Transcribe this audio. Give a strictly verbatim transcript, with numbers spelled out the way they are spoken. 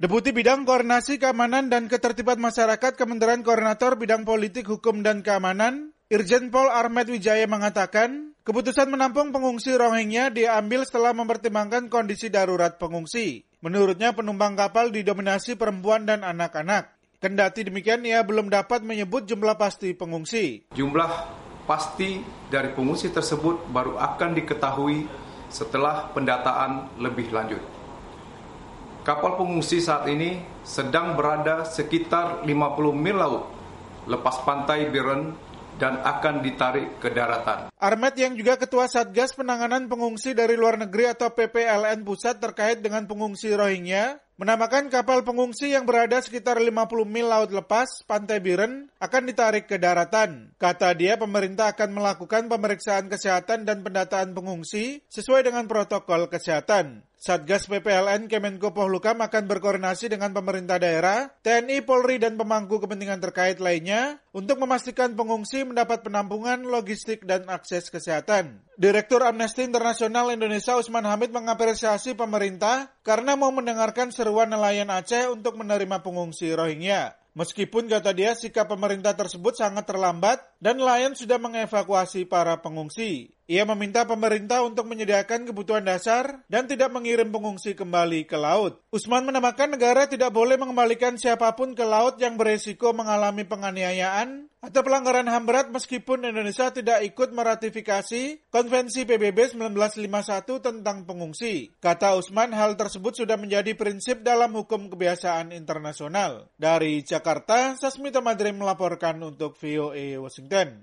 Deputi Bidang Koordinasi Keamanan dan Ketertiban Masyarakat Kementerian Koordinator Bidang Politik, Hukum, dan Keamanan, Irjen Pol Ahmed Wijaya mengatakan, keputusan menampung pengungsi Rohingya diambil setelah mempertimbangkan kondisi darurat pengungsi. Menurutnya penumpang kapal didominasi perempuan dan anak-anak. Kendati demikian, ia belum dapat menyebut jumlah pasti pengungsi. Jumlah pasti dari pengungsi tersebut baru akan diketahui setelah pendataan lebih lanjut. Kapal pengungsi saat ini sedang berada sekitar lima puluh mil laut lepas pantai Biren dan akan ditarik ke daratan. Ahmed yang juga Ketua Satgas Penanganan Pengungsi dari Luar Negeri atau P P L N Pusat terkait dengan pengungsi Rohingya, menamakan kapal pengungsi yang berada sekitar lima puluh mil laut lepas pantai Biren akan ditarik ke daratan. Kata dia, pemerintah akan melakukan pemeriksaan kesehatan dan pendataan pengungsi sesuai dengan protokol kesehatan. Satgas P P L N Kemenko Polhukam akan berkoordinasi dengan pemerintah daerah, T N I, Polri, dan pemangku kepentingan terkait lainnya untuk memastikan pengungsi mendapat penampungan, logistik, dan akses kesehatan. Direktur Amnesty Internasional Indonesia Usman Hamid mengapresiasi pemerintah karena mau mendengarkan seruan nelayan Aceh untuk menerima pengungsi Rohingya. Meskipun, kata dia, sikap pemerintah tersebut sangat terlambat dan nelayan sudah mengevakuasi para pengungsi. Ia meminta pemerintah untuk menyediakan kebutuhan dasar dan tidak mengirim pengungsi kembali ke laut. Usman menambahkan negara tidak boleh mengembalikan siapapun ke laut yang beresiko mengalami penganiayaan atau pelanggaran H A M berat meskipun Indonesia tidak ikut meratifikasi Konvensi P B B seribu sembilan ratus lima puluh satu tentang pengungsi. Kata Usman, hal tersebut sudah menjadi prinsip dalam hukum kebiasaan internasional. Dari Jakarta, Sasmita Madrim melaporkan untuk V O A Washington.